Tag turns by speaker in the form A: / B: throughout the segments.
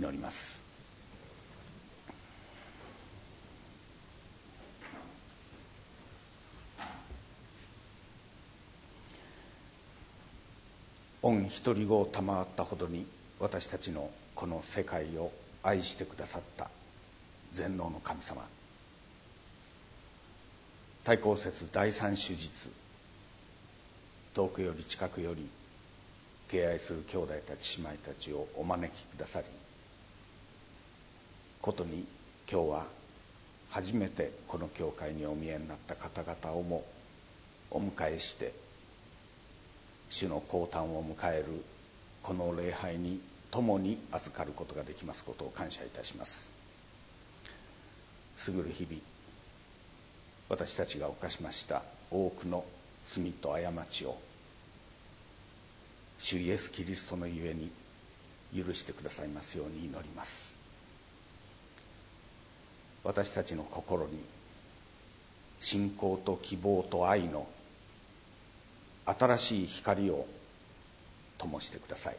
A: 祈ります。御一人子を賜ったほどに私たちのこの世界を愛してくださった全能の神様、大公節第三手術、遠くより近くより敬愛する兄弟たち姉妹たちをお招きくださり、ことに今日は初めてこの教会にお見えになった方々をもお迎えして、主の降誕を迎えるこの礼拝に共に預かることができますことを感謝いたします。過ぐる日々、私たちが犯しました多くの罪と過ちを主イエス・キリストのゆえに許してくださいますように祈ります。私たちの心に信仰と希望と愛の新しい光を灯してください。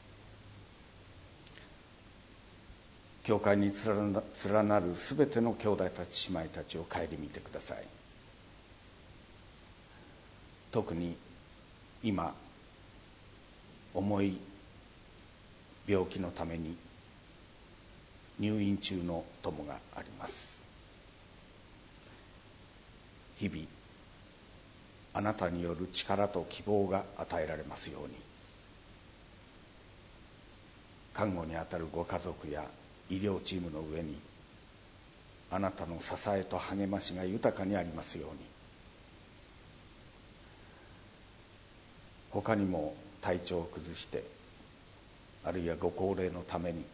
A: 教会に連なるすべての兄弟たち姉妹たちを顧みてください。特に今重い病気のために入院中の友があります。日々あなたによる力と希望が与えられますように、看護にあたるご家族や医療チームの上にあなたの支えと励ましが豊かにありますように、他にも体調を崩して、あるいはご高齢のために、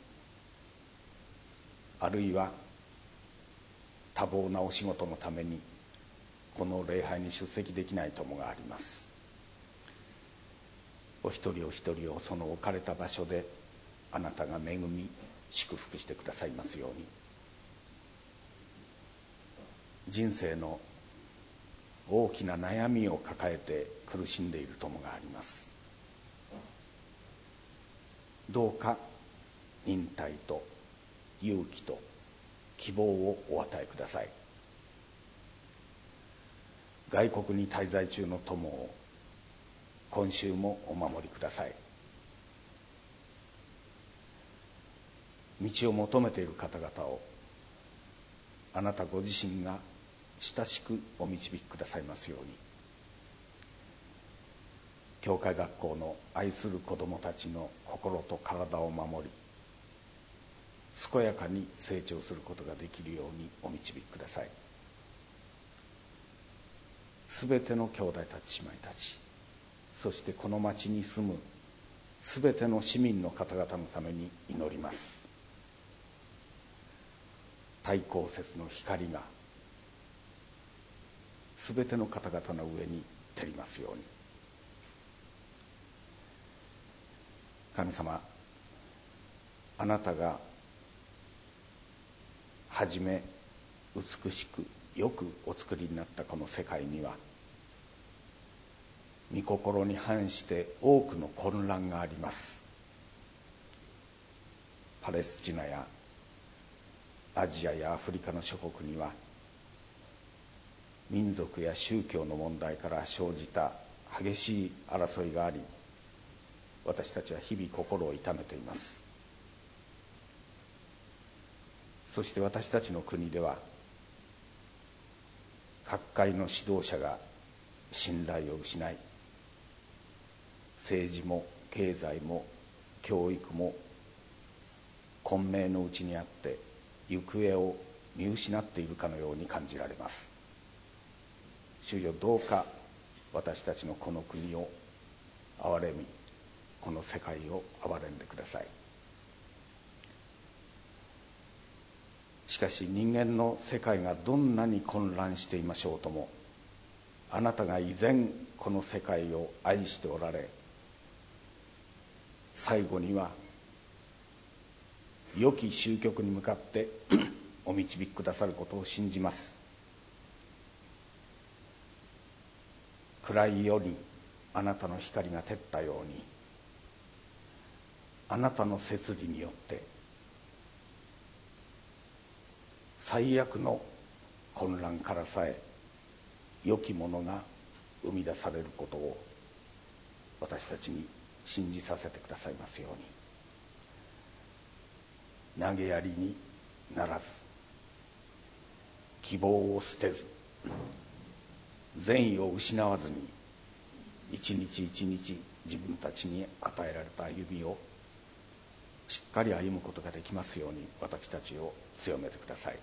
A: あるいは多忙なお仕事のためにこの礼拝に出席できない友があります。お一人お一人をその置かれた場所であなたが恵み祝福してくださいますように。人生の大きな悩みを抱えて苦しんでいる友があります。どうか忍耐と勇気と希望をお与えください。外国に滞在中の友を今週もお守りください。道を求めている方々をあなたご自身が親しくお導きくださいますように。教会学校の愛する子どもたちの心と体を守り、健やかに成長することができるようにお導きください。すべての兄弟たち姉妹たち、そしてこの町に住むすべての市民の方々のために祈ります。大公節の光がすべての方々の上に照りますように。神様、あなたがはじめ美しくよくお作りになったこの世界には、御心に反して多くの混乱があります。パレスチナやアジアやアフリカの諸国には、民族や宗教の問題から生じた激しい争いがあり、私たちは日々心を痛めています。そして私たちの国では、各界の指導者が信頼を失い、政治も経済も教育も混迷のうちにあって行方を見失っているかのように感じられます。主よ、どうか私たちのこの国を憐れみ、この世界を憐れんでください。しかし人間の世界がどんなに混乱していましょうとも、あなたが依然この世界を愛しておられ、最後には良き終局に向かってお導きくださることを信じます。暗い夜にあなたの光が照ったように、あなたの摂理によって最悪の混乱からさえ良きものが生み出されることを私たちに信じさせてくださいますように。投げやりにならず、希望を捨てず、善意を失わずに、一日一日自分たちに与えられた歩みをしっかり歩むことができますように、私たちを強めてください。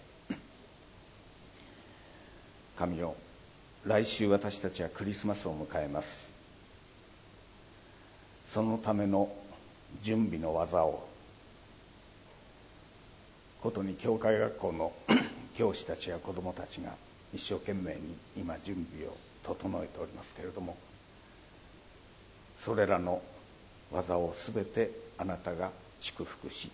A: 神よ、来週私たちはクリスマスを迎えます。そのための準備の技をことに教会学校の教師たちや子どもたちが一生懸命に今準備を整えておりますけれども、それらの技をすべてあなたが祝福し、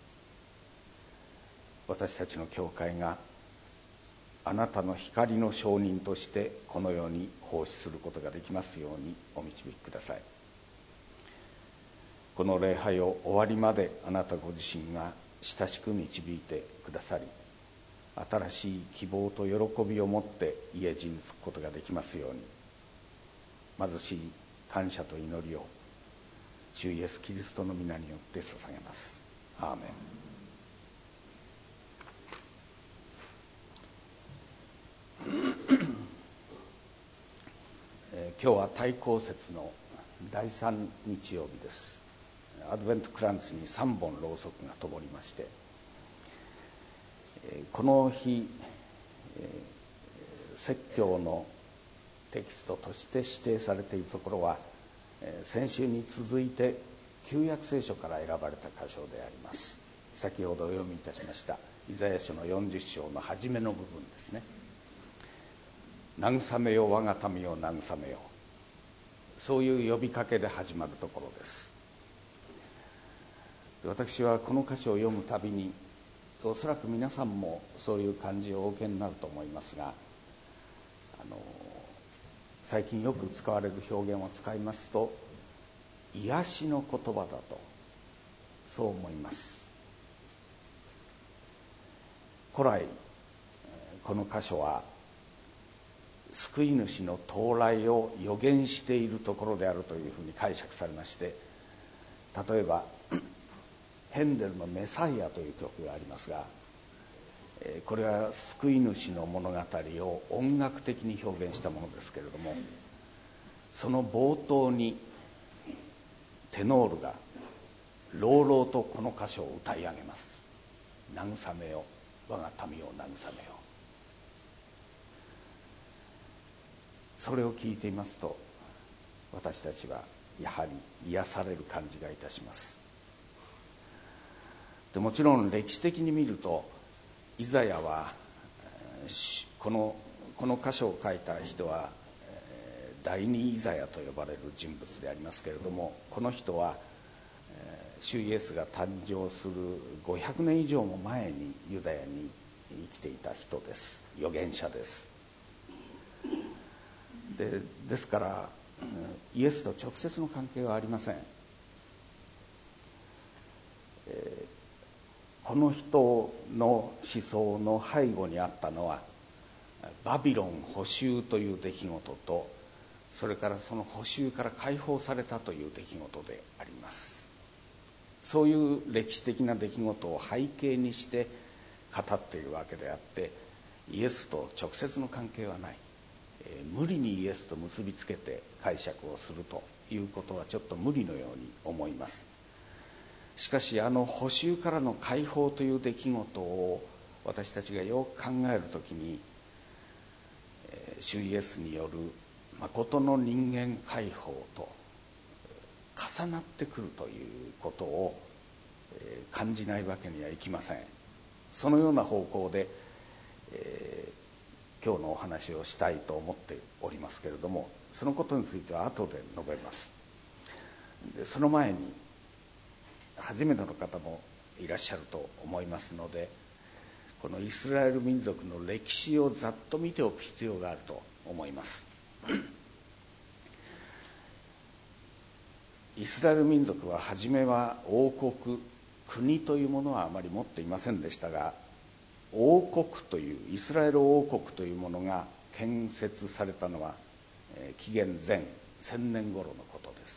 A: 私たちの教会があなたの光の証人としてこの世に奉仕することができますようにお導きください。この礼拝を終わりまであなたご自身が親しく導いてくださり、新しい希望と喜びを持って家路につくことができますように、貧しい感謝と祈りを主イエスキリストの皆によって捧げます。アーメン。今日は対抗節の第3日曜日です。アドベントクランツに3本ろうそくが灯りまして、この日、説教のテキストとして指定されているところは、先週に続いて旧約聖書から選ばれた箇所であります。先ほどお読みいたしましたイザヤ書の40章の初めの部分ですね。慰めよ我が民を慰めよ、そういう呼びかけで始まるところです。私はこの箇所を読むたびに、おそらく皆さんもそういう感じをお受けになると思いますが、最近よく使われる表現を使いますと、癒しの言葉だとそう思います。古来この箇所は救い主の到来を予言しているところであるというふうに解釈されまして、例えばヘンデルのメサイアという曲がありますが、これは救い主の物語を音楽的に表現したものですけれども、その冒頭にテノールが朗々とこの箇所を歌い上げます。慰めよ我が民を慰めよ。それを聞いていますと、私たちはやはり癒される感じがいたします。でもちろん歴史的に見ると、イザヤはこの箇所を書いた人は第二イザヤと呼ばれる人物でありますけれども、この人は主イエスが誕生する500年以上も前にユダヤに生きていた人です。預言者です。ですからイエスと直接の関係はありません。この人の思想の背後にあったのはバビロン捕囚という出来事と、それからその捕囚から解放されたという出来事であります。そういう歴史的な出来事を背景にして語っているわけであって、イエスと直接の関係はない。無理にイエスと結びつけて解釈をするということはちょっと無理のように思います。しかし捕囚からの解放という出来事を私たちがよく考えるときに、主イエスによる誠の人間解放と重なってくるということを感じないわけにはいきません。そのような方向で、今日のお話をしたいと思っておりますけれども、そのことについては後で述べます。でその前に初めての方もいらっしゃると思いますので、このイスラエル民族の歴史をざっと見ておく必要があると思います。イスラエル民族は初めは王国、国というものはあまり持っていませんでしたが、 王国というイスラエル王国というものが建設されたのは紀元前1000年頃のことです。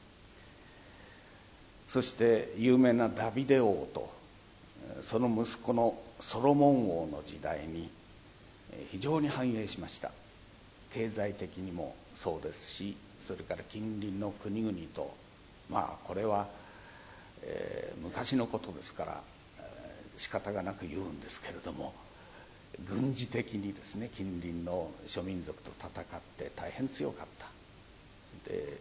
A: そして有名なダビデ王とその息子のソロモン王の時代に非常に繁栄しました。経済的にもそうですし、それから近隣の国々と、これは、昔のことですから仕方がなく言うんですけれども、軍事的にですね、近隣の諸民族と戦って大変強かった。で、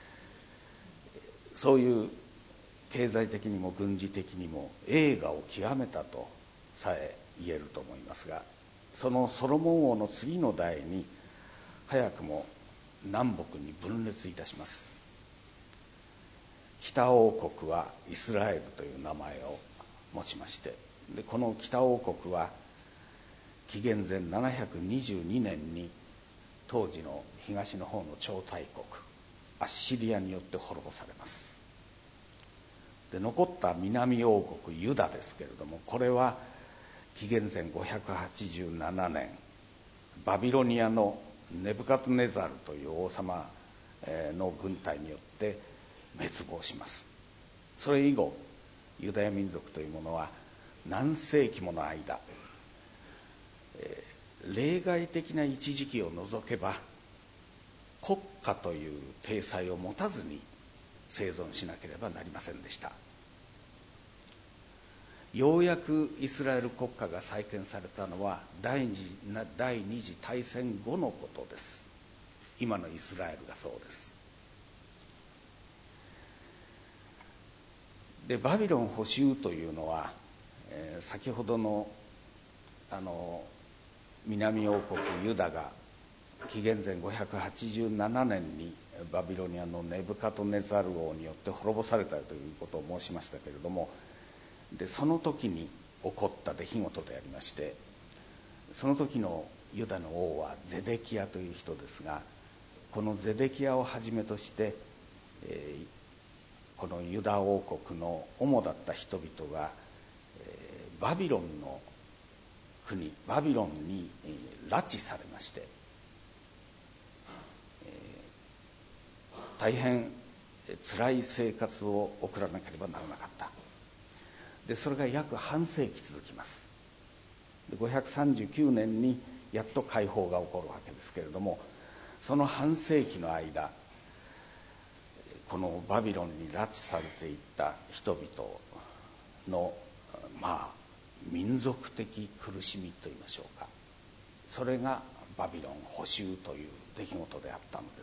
A: そういう経済的にも軍事的にも栄華を極めたとさえ言えると思いますが、そのソロモン王の次の代に早くも南北に分裂いたします。北王国はイスラエルという名前を持ちまして、でこの北王国は紀元前722年に当時の東の方の超大国アッシリアによって滅ぼされます。で残った南王国ユダですけれども、これは紀元前587年バビロニアのネブカドネザルという王様の軍隊によって滅亡します。それ以後ユダヤ民族というものは何世紀もの間、例外的な一時期を除けば国家という体裁を持たずに生存しなければなりませんでした。ようやくイスラエル国家が再建されたのは第二次大戦後のことです。今のイスラエルがそうです。でバビロン捕囚というのは、先ほどの南王国ユダが紀元前587年にバビロニアのネブカドネザル王によって滅ぼされたということを申しましたけれども、でその時に起こった出来事でありまして、その時のユダの王はゼデキヤという人ですが、このゼデキヤをはじめとして、このユダ王国の主だった人々が、バビロンの国バビロンに拉致されまして、大変辛い生活を送らなければならなかった。でそれが約半世紀続きます。で539年にやっと解放が起こるわけですけれども、その半世紀の間、このバビロンに拉致されていった人々の民族的苦しみといいましょうか、それがバビロン捕囚という出来事であったのです。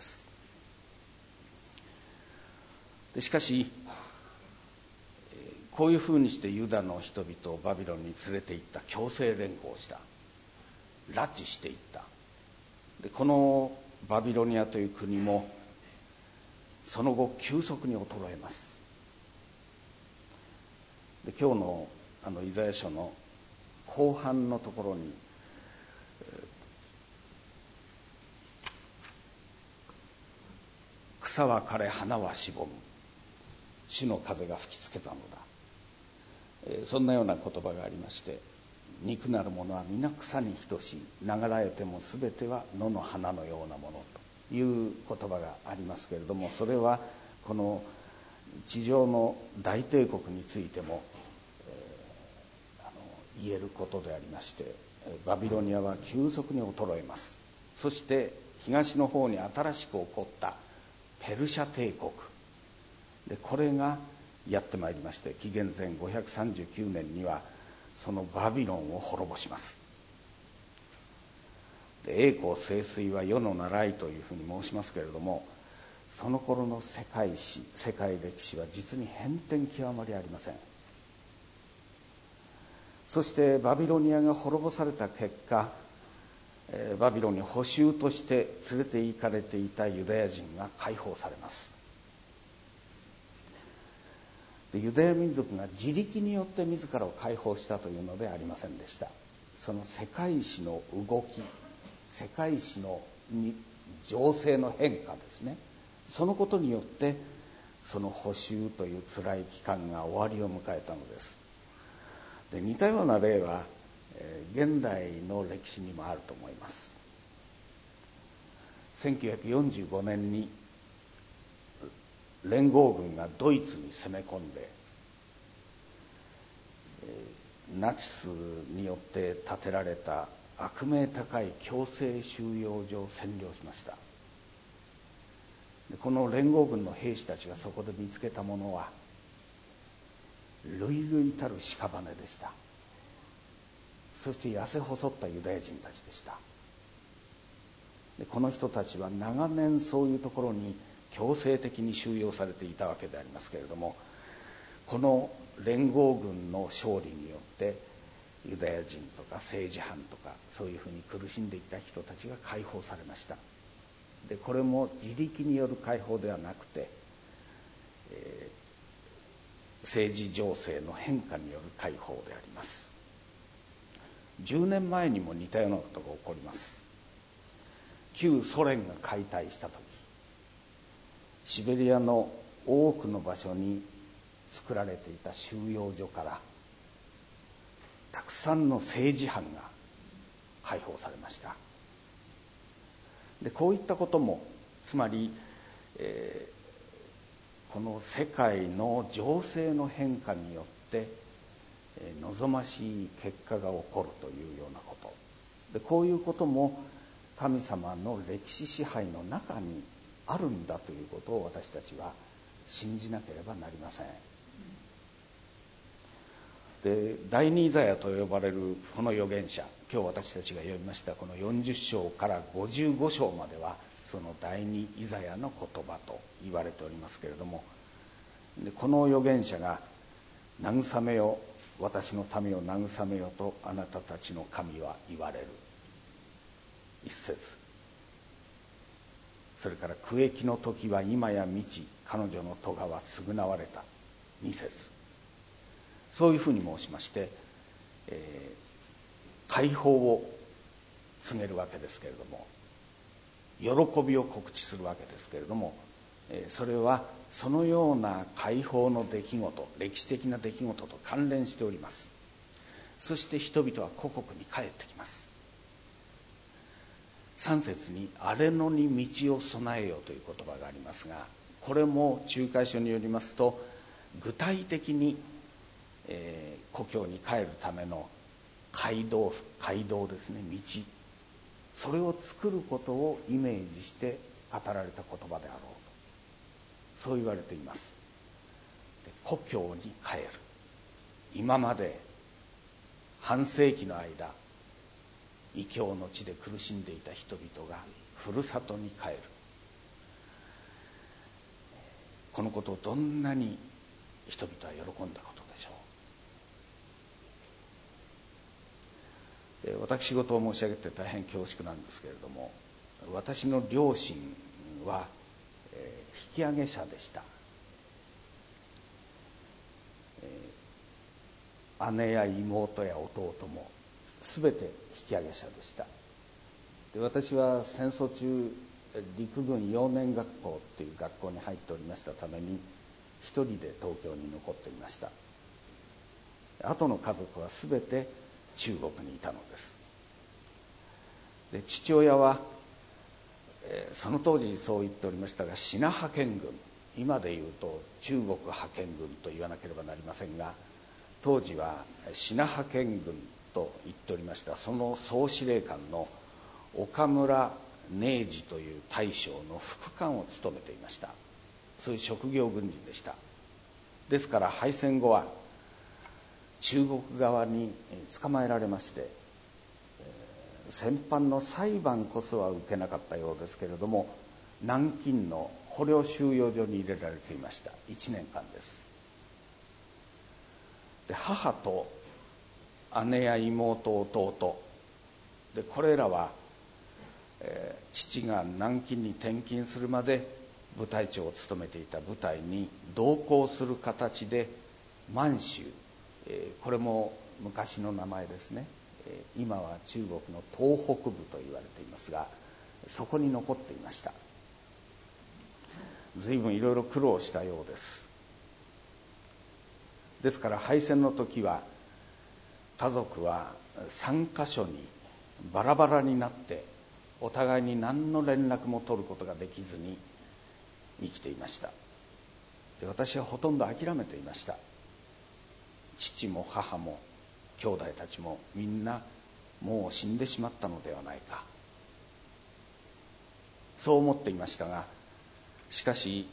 A: でしかしこういうふうにしてユダの人々をバビロンに連れて行った、強制連行した、拉致していった。でこのバビロニアという国もその後急速に衰えます。で今日のイザヤ書の後半のところに、草は枯れ花はしぼむ、主の風が吹きつけたのだ、そんなような言葉がありまして、肉なるものは皆草に等しい、流られてもすべては野の花のようなものという言葉がありますけれども、それはこの地上の大帝国についても、言えることでありまして、バビロニアは急速に衰えます。そして東の方に新しく起こったペルシャ帝国で、これがやってまいりまして、紀元前539年にはそのバビロンを滅ぼします。で栄光盛衰は世の習いというふうに申しますけれども、その頃の世界史、世界歴史は実に変転極まりありません。そしてバビロニアが滅ぼされた結果、バビロンに捕囚として連れて行かれていたユダヤ人が解放されます。でユダヤ民族が自力によって自らを解放したというのではありませんでした。その世界史の動き、世界史の情勢の変化ですね、そのことによってその捕囚という辛い期間が終わりを迎えたのです。で似たような例は現代の歴史にもあると思います。1945年に連合軍がドイツに攻め込んで、ナチスによって建てられた悪名高い強制収容所を占領しました。この連合軍の兵士たちがそこで見つけたものは類々たる屍でした。そして痩せ細ったユダヤ人たちでした。でこの人たちは長年そういうところに強制的に収容されていたわけでありますけれども、この連合軍の勝利によってユダヤ人とか政治犯とかそういうふうに苦しんでいた人たちが解放されました。でこれも自力による解放ではなくて、政治情勢の変化による解放であります。10年前にも似たようなことが起こります。旧ソ連が解体した時、シベリアの多くの場所に作られていた収容所からたくさんの政治犯が解放されました。でこういったことも、つまり、この世界の情勢の変化によって望ましい結果が起こるというようなことで、こういうことも神様の歴史支配の中にあるんだということを私たちは信じなければなりません。で第二イザヤと呼ばれるこの預言者、今日私たちが読みましたこの40章から55章まではその第二イザヤの言葉と言われておりますけれども、でこの預言者が慰めよ、私の民を慰めよとあなたたちの神は言われる、一節。それから苦役の時は今や満ち、彼女の咎は償われた、二節。そういうふうに申しまして、解放を告げるわけですけれども、喜びを告知するわけですけれども、それはそのような解放の出来事、歴史的な出来事と関連しております。そして人々は故国に帰ってきます。3節に荒れ野に道を備えよという言葉がありますが、これも仲介書によりますと具体的に、故郷に帰るための街道ですね、道、それを作ることをイメージして語られた言葉であろうと、そう言われています。で故郷に帰る、今まで半世紀の間異教の地で苦しんでいた人々がふるさとに帰る、このことをどんなに人々は喜んだことでしょう。で私事を申し上げて大変恐縮なんですけれども、私の両親は、引き上げ者でした。姉や妹や弟も全て引き上げ者でした。で私は戦争中陸軍幼年学校っていう学校に入っておりましたために一人で東京に残っていました。後の家族は全て中国にいたのです。で父親は、その当時そう言っておりましたが、シナ派遣軍、今でいうと中国派遣軍と言わなければなりませんが、当時はシナ派遣軍と言っておりました。その総司令官の岡村寧治という大将の副官を務めていました。そういう職業軍人でした。ですから敗戦後は中国側に捕まえられまして、戦犯の裁判こそは受けなかったようですけれども、南京の捕虜収容所に入れられていました。1年間です。で母と姉や妹、弟で、これらは、父が南京に転勤するまで部隊長を務めていた部隊に同行する形で満州、これも昔の名前ですね、今は中国の東北部と言われていますが、そこに残っていました。随分いろいろ苦労したようです。ですから敗戦の時は家族は 3カ所にバラバラになってお互いに何の連絡も取ることができずに生きていました。で、私はほとんど諦めていました。父も母も兄弟たちもみんなもう死んでしまったのではないか、そう思っていましたが、しかし、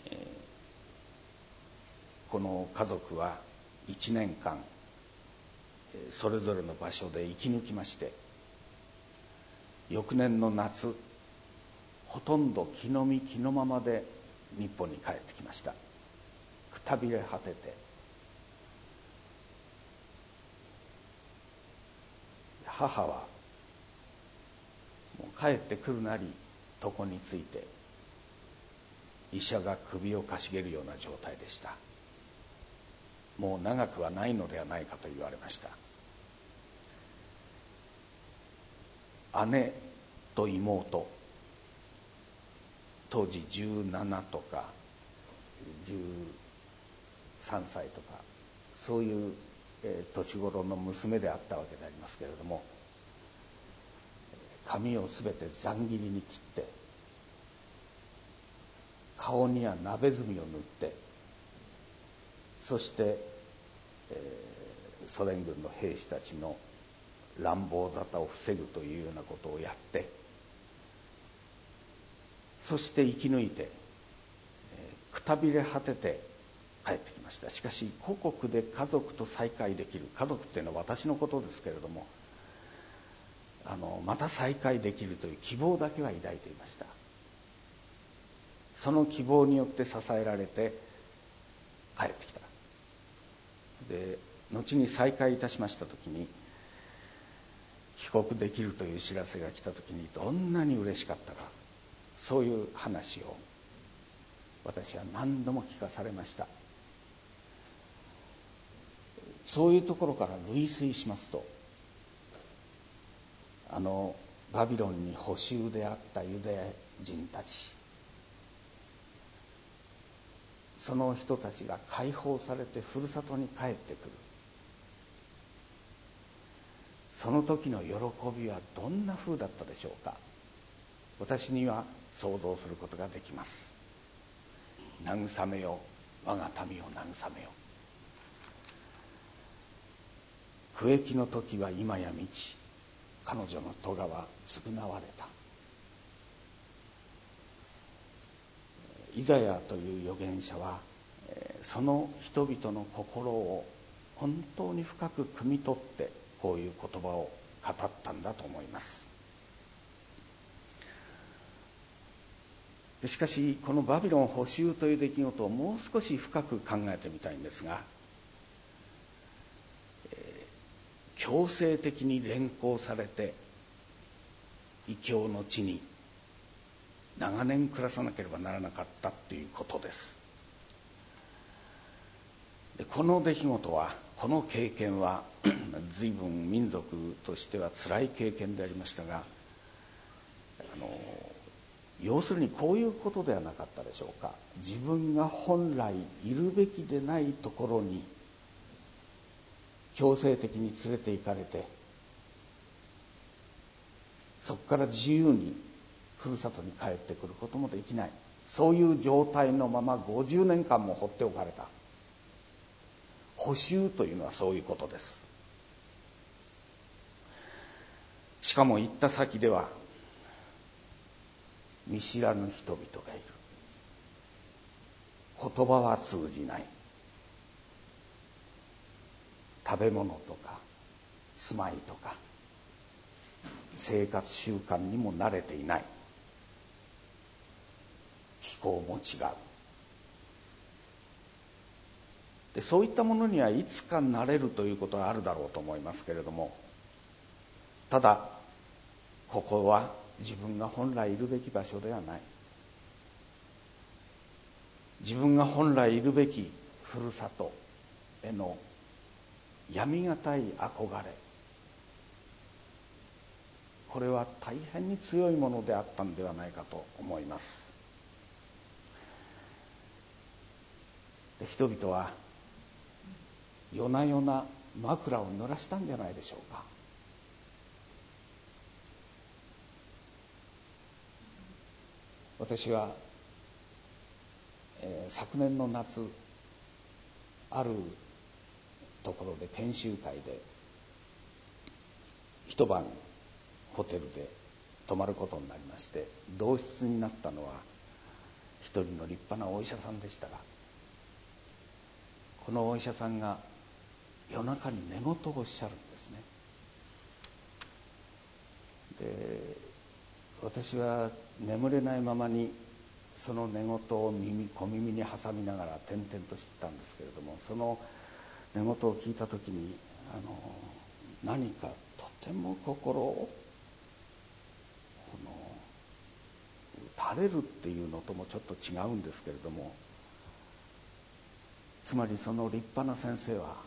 A: この家族は1年間それぞれの場所で生き抜きまして、翌年の夏、ほとんど気の身気のままで日本に帰ってきました。くたびれ果てて、母はもう帰ってくるなり床について医者が首をかしげるような状態でした。もう長くはないのではないかと言われました。姉と妹、当時17とか13歳とかそういう年頃の娘であったわけでありますけれども、髪をすべてざん切りに切って、顔には鍋墨を塗って、そして、ソ連軍の兵士たちの乱暴沙汰を防ぐというようなことをやって、そして生き抜いて、くたびれ果てて帰ってきました。しかし故国で家族と再会できる、家族っていうのは私のことですけれども、また再会できるという希望だけは抱いていました。その希望によって支えられて帰ってきた。で、後に再会いたしました時に、帰国できるという知らせが来た時にどんなに嬉しかったか、そういう話を私は何度も聞かされました。そういうところから類推しますと、バビロンに捕囚であったユダヤ人たち、その人たちが解放されてふるさとに帰ってくる、その時の喜びはどんな風だったでしょうか。私には想像することができます。慰めよ、我が民を慰めよ。苦役の時は今や満ち、彼女の咎は償われた。イザヤという預言者は、その人々の心を本当に深く汲み取ってこういう言葉を語ったんだと思います。しかしこのバビロン捕囚という出来事をもう少し深く考えてみたいんですが、強制的に連行されて異教の地に長年暮らさなければならなかったということです。で、この出来事は、この経験は随分民族としては辛い経験でありましたが、要するにこういうことではなかったでしょうか。自分が本来いるべきでないところに強制的に連れて行かれて、そこから自由にふるさとに帰ってくることもできない、そういう状態のまま50年間も放っておかれた。捕囚というのはそういうことです。しかも行った先では見知らぬ人々がいる。言葉は通じない。食べ物とか住まいとか生活習慣にも慣れていない。気候も違う。で、そういったものにはいつか慣れるということはあるだろうと思いますけれども、ただここは自分が本来いるべき場所ではない。自分が本来いるべきふるさとへの闇がたい憧れ、これは大変に強いものであったんではないかと思います。で、人々は夜な夜な枕を濡らしたんじゃないでしょうか。 私は、昨年の夏あるところで研修会で一晩ホテルで泊まることになりまして、同室になったのは一人の立派なお医者さんでしたが、このお医者さんが夜中に寝言をおっしゃるんですね。で、私は眠れないままにその寝言を小耳に挟みながら転々としてたんですけれども、その寝言を聞いた時に何かとても心を打たれるっていうのともちょっと違うんですけれども、つまりその立派な先生は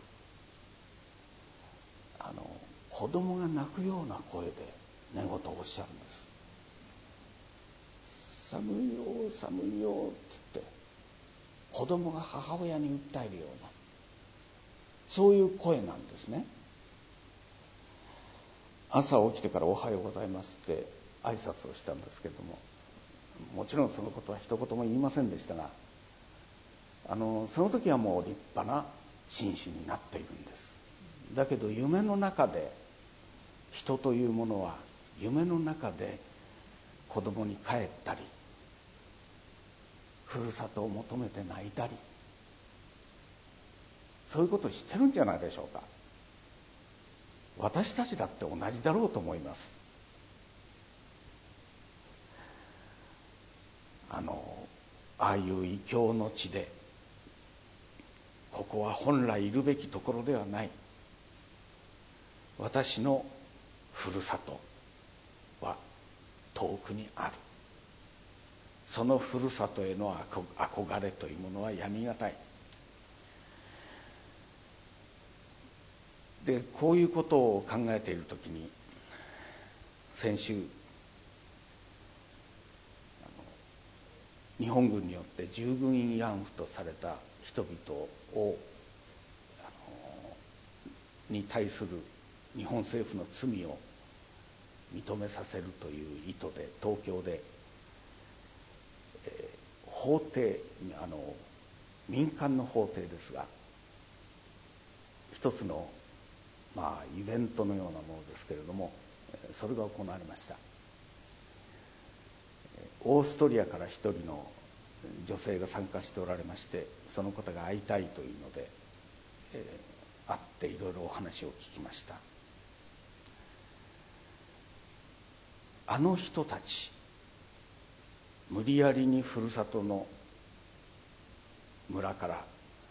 A: 子供が泣くような声で寝言をおっしゃるんです。寒いよ寒いよって言って子供が母親に訴えるような、そういう声なんですね。朝起きてからおはようございますって挨拶をしたんですけれども、もちろんそのことは一言も言いませんでしたが、その時はもう立派な紳士になっているんです。だけど夢の中で、人というものは夢の中で子供に帰ったり、ふるさとを求めて泣いたり、そういうことをしてるんじゃないでしょうか。私たちだって同じだろうと思います。ああいう異教の地で、ここは本来いるべきところではない、私のふるさとは遠くにある。そのふるさとへの憧れというものはやみがたい。で、こういうことを考えているときに、先週日本軍によって従軍慰安婦とされた人々をに対する日本政府の罪を認めさせるという意図で、東京で、法廷、民間の法廷ですが、一つのイベントのようなものですけれども、それが行われました。オーストリアから一人の女性が参加しておられまして、その方が会いたいというので、会っていろいろお話を聞きました。あの人たち、無理やりにふるさとの村から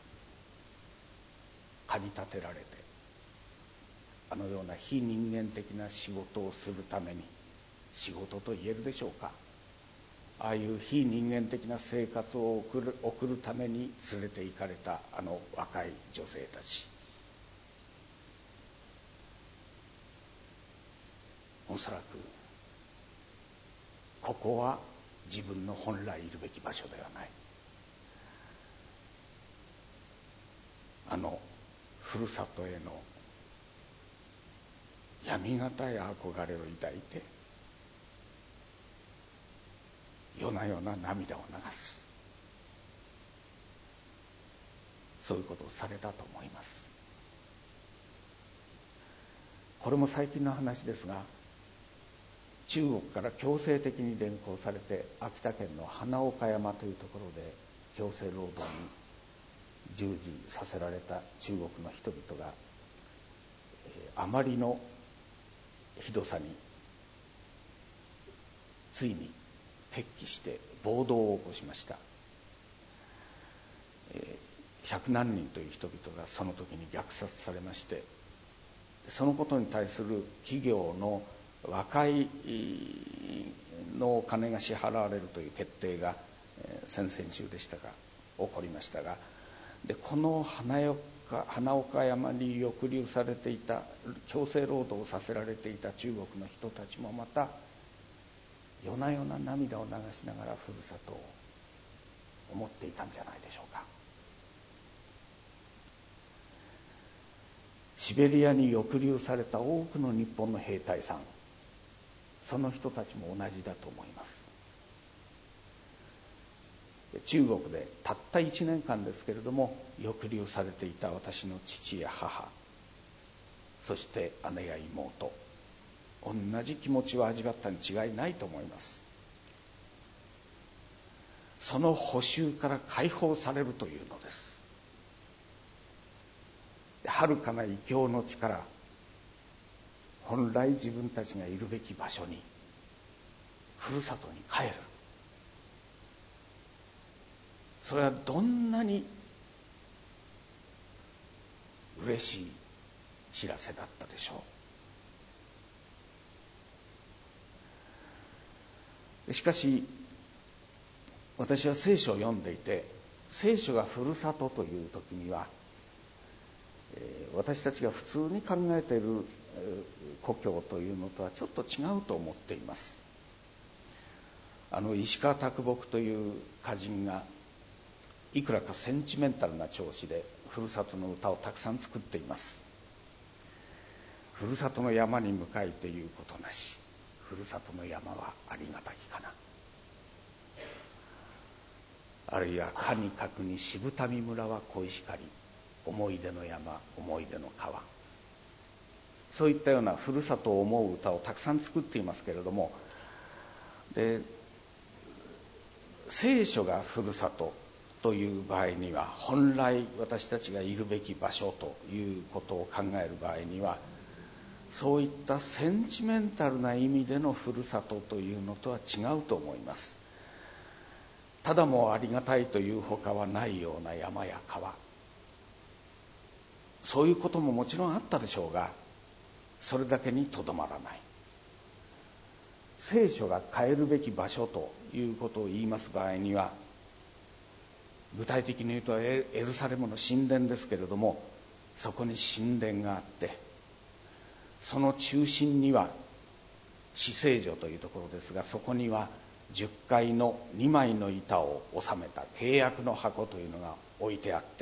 A: 駆り立てられて、あのような非人間的な仕事をするために、仕事と言えるでしょうか、ああいう非人間的な生活を送るために連れて行かれたあの若い女性たち、おそらくここは自分の本来いるべき場所ではない。あのふるさとへのやみがたい憧れを抱いて、夜な夜な涙を流す、そういうことをされたと思います。これも最近の話ですが、中国から強制的に連行されて、秋田県の花岡山というところで強制労働に従事させられた中国の人々が、あまりのひどさについに決起して暴動を起こしました。100何人という人々がその時に虐殺されまして、そのことに対する企業の和解のお金が支払われるという決定が先々週でしたが起こりましたが、でこの花岡山に抑留されていた、強制労働をさせられていた中国の人たちもまた夜な夜な涙を流しながらふるさとを思っていたんじゃないでしょうか。シベリアに抑留された多くの日本の兵隊さん、その人たちも同じだと思います。 中国でたった1年間ですけれども抑留されていた私の父や母、そして姉や妹、同じ気持ちを味わったに違いないと思います。その捕囚から解放されるというのです。遥かな異教の地から本来自分たちがいるべき場所に、ふるさとに帰る。それはどんなに嬉しい知らせだったでしょう。しかし私は聖書を読んでいて、聖書がふるさとという時には、私たちが普通に考えている故郷というのとはちょっと違うと思っています。石川啄木という歌人がいくらかセンチメンタルな調子でふるさとの歌をたくさん作っています。ふるさとの山に向かいということなし、ふるさとの山はありがたきかな。あるいはかにかくに渋民村は小石狩り、思い出の山、思い出の川、そういったようなふるさとを思う歌をたくさん作っていますけれども、で聖書がふるさとという場合には、本来私たちがいるべき場所ということを考える場合には、そういったセンチメンタルな意味でのふるさとというのとは違うと思います。ただもうありがたいというほかはないような山や川、そういうことももちろんあったでしょうが、それだけにとどまらない。聖書が変えるべき場所ということを言います場合には、具体的に言うとエルサレムの神殿ですけれども、そこに神殿があって、その中心には至聖所というところですが、そこには10階の2枚の板を収めた契約の箱というのが置いてあって、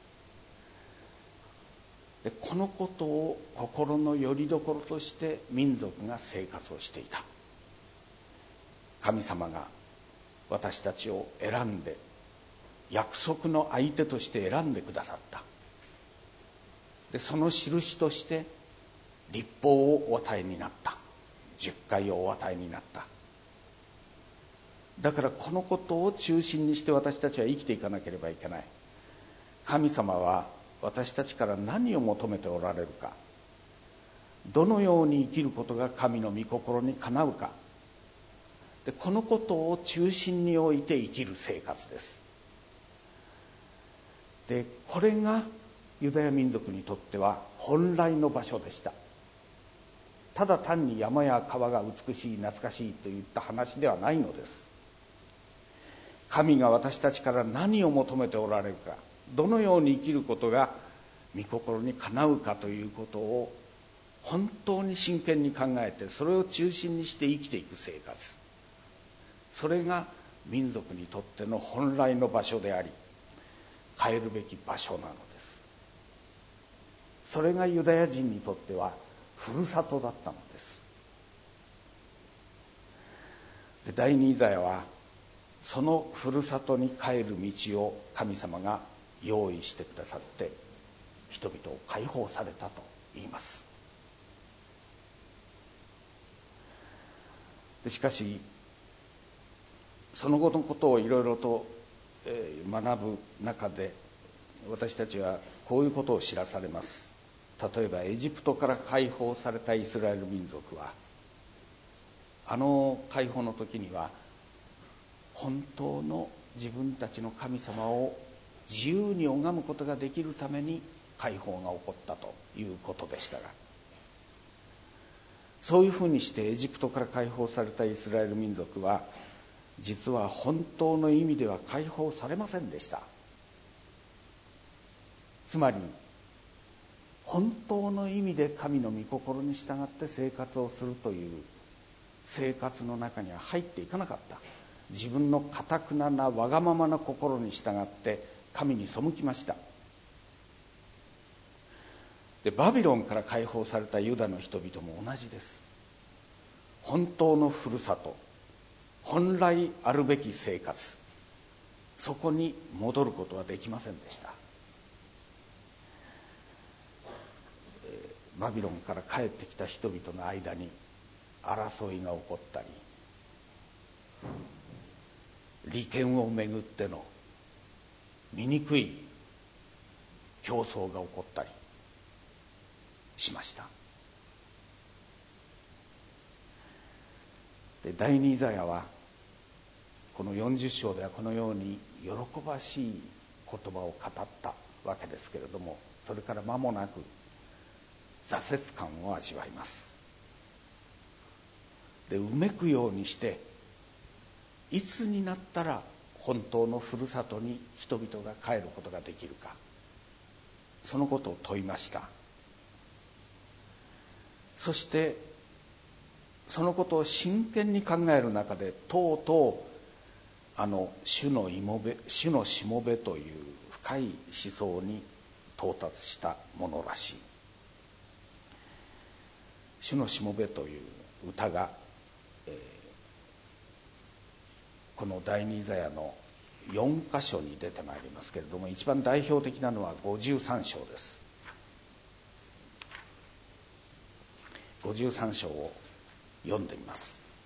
A: でこのことを心の拠り所として民族が生活をしていた。神様が私たちを選んで、約束の相手として選んでくださった。でその印として律法をお与えになった。10回をお与えになった。だからこのことを中心にして私たちは生きていかなければいけない。神様は私たちから何を求めておられるか、どのように生きることが神の御心にかなうか、でこのことを中心に置いて生きる生活です。でこれがユダヤ民族にとっては本来の場所でした。ただ単に山や川が美しい、懐かしいといった話ではないのです。神が私たちから何を求めておられるか、どのように生きることが御心にかなうかということを本当に真剣に考えて、それを中心にして生きていく生活、それが民族にとっての本来の場所であり、変えるべき場所なのです。それがユダヤ人にとってはふるさとだったのです。で第二イザヤはそのふるさとに帰る道を神様が用意してくださって、人々を解放されたと言います。でしかしその後のことをいろいろと学ぶ中で、私たちはこういうことを知らされます。例えばエジプトから解放されたイスラエル民族は、あの解放の時には本当の自分たちの神様を自由に拝むことができるために解放が起こったということでしたが、そういうふうにしてエジプトから解放されたイスラエル民族は、実は本当の意味では解放されませんでした。つまり本当の意味で神の御心に従って生活をするという生活の中には入っていかなかった。自分の頑ななわがままな心に従って神に背きました。でバビロンから解放されたユダの人々も同じです。本当のふるさと、本来あるべき生活、 そこに戻ることはできませんでした。バビロンから帰ってきた人々の間に争いが起こったり、利権をめぐっての醜い競争が起こったりしました。で、第二イザヤはこの40章ではこのように喜ばしい言葉を語ったわけですけれども、それから間もなく挫折感を味わいます。で、うめくようにしていつになったら本当のふるさとに人々が帰ることができるか、そのことを問いました。そしてそのことを真剣に考える中で、とうとう主のしもべという深い思想に到達したものらしい。主のしもべという歌が、この第二イザヤの4箇所に出てまいりますけれども、一番代表的なのは53章です。53章を読んでみます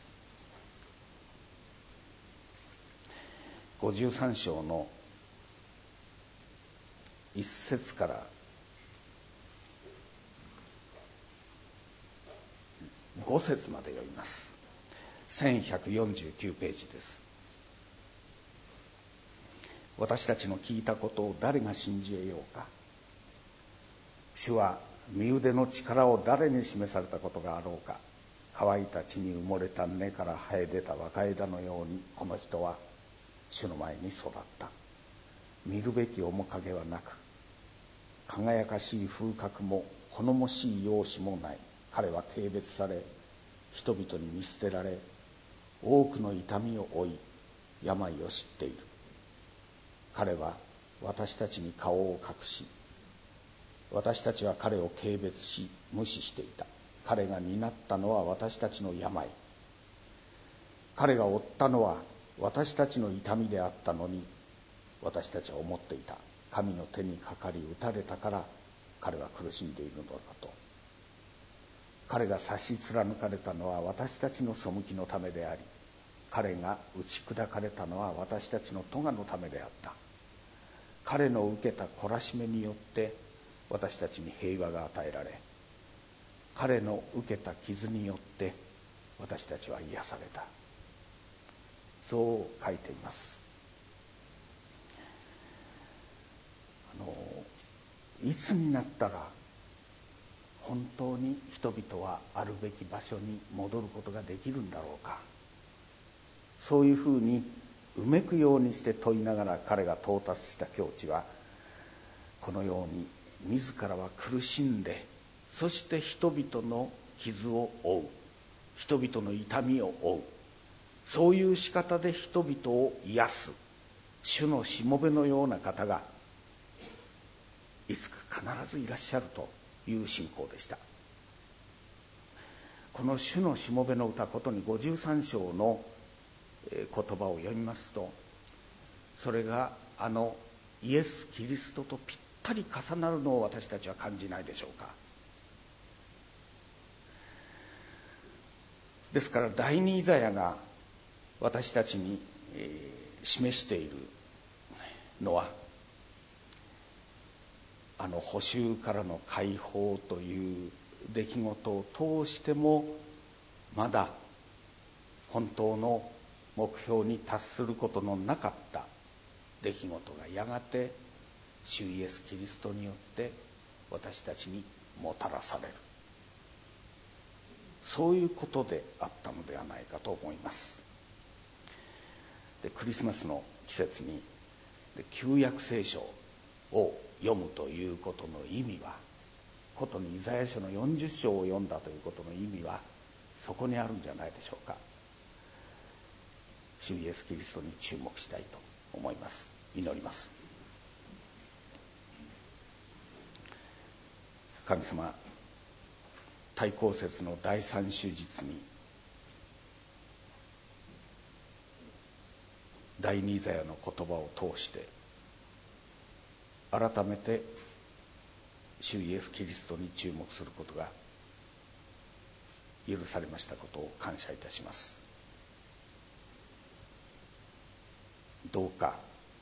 A: 。53章の1節から5節まで読みます。1149ページです。私たちの聞いたことを誰が信じ得ようか。主は身腕の力を誰に示されたことがあろうか。乾いた地に埋もれた根から生え出た若枝のように、この人は主の前に育った。見るべき面影はなく、輝かしい風格も好もしい容姿もない。彼は軽蔑され、人々に見捨てられ、多くの痛みを負い、病を知っている。彼は私たちに顔を隠し、私たちは彼を軽蔑し無視していた。彼が担ったのは私たちの病、彼が負ったのは私たちの痛みであったのに、私たちは思っていた。神の手にかかり打たれたから彼は苦しんでいるのだと。彼が差し貫かれたのは私たちの背きのためであり、彼が打ち砕かれたのは私たちの咎のためであった。彼の受けた懲らしめによって私たちに平和が与えられ、彼の受けた傷によって私たちは癒された。そう書いています。いつになったら本当に人々はあるべき場所に戻ることができるんだろうか。そういうふうにうめくようにして問いながら彼が到達した境地は、このように自らは苦しんで、そして人々の傷を負う、人々の痛みを負う、そういう仕方で人々を癒す主のしもべのような方がいつか必ずいらっしゃるという信仰でした。この主のしもべの歌ことに53章の言葉を読みますと、それがイエス・キリストとぴったり重なるのを私たちは感じないでしょうか。ですから第二イザヤが私たちに示しているのは、捕囚からの解放という出来事を通してもまだ本当の目標に達することのなかった出来事がやがて主イエス・キリストによって私たちにもたらされる、そういうことであったのではないかと思います。で、クリスマスの季節に旧約聖書を読むということの意味は、ことにイザヤ書の40章を読んだということの意味はそこにあるんじゃないでしょうか。主イエス・キリストに注目したいと思います。祈ります。神様、大公節の第三手術に第二イザヤの言葉を通して改めて主イエス・キリストに注目することが許されましたことを感謝いたします。どうか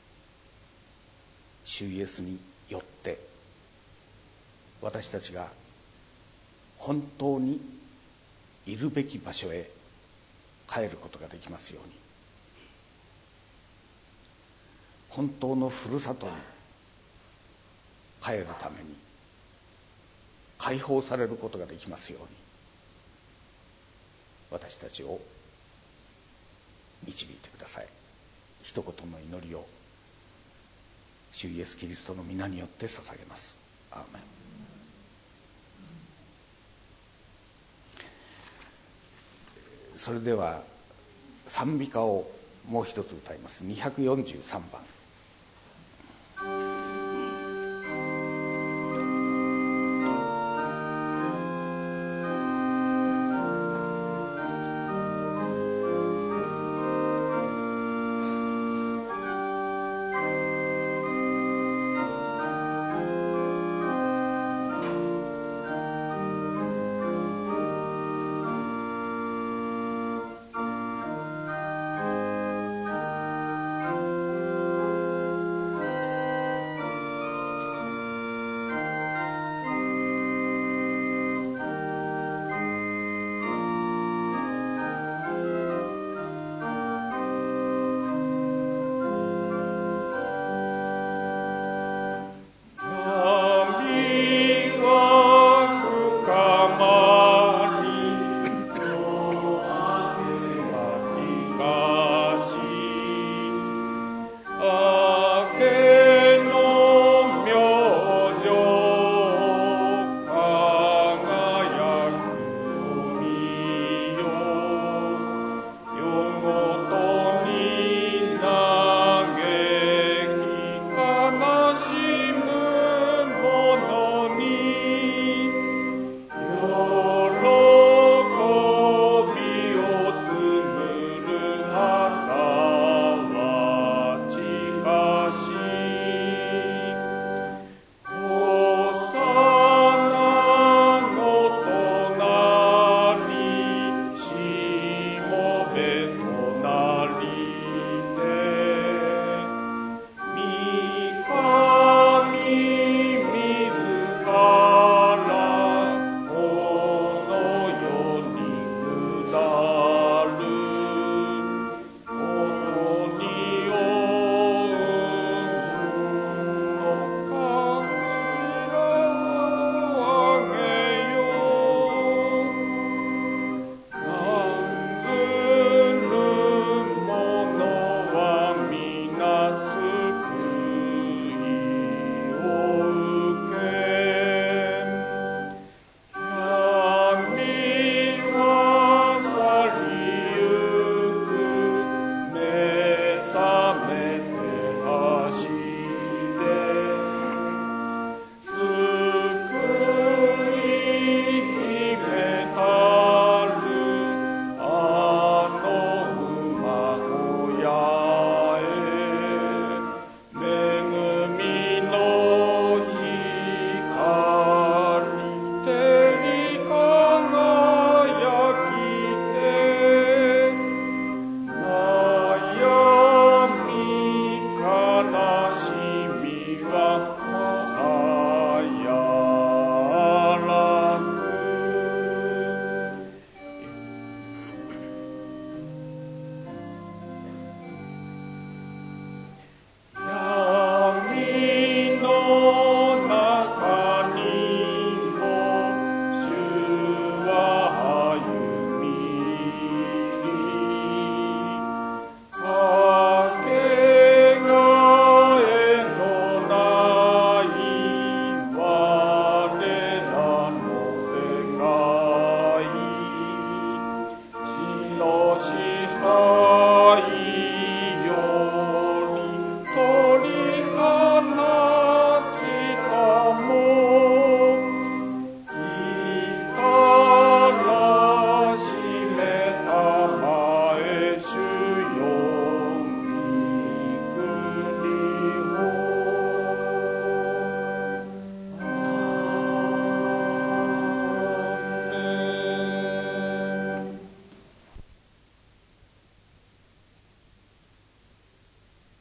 A: 主イエスによって私たちが本当にいるべき場所へ帰ることができますように、本当のふるさとに帰るために解放されることができますように、私たちを導いてください。一言の祈りを主イエス・キリストの皆によって捧げます。アーメン。それでは賛美歌をもう一つ歌います。243番。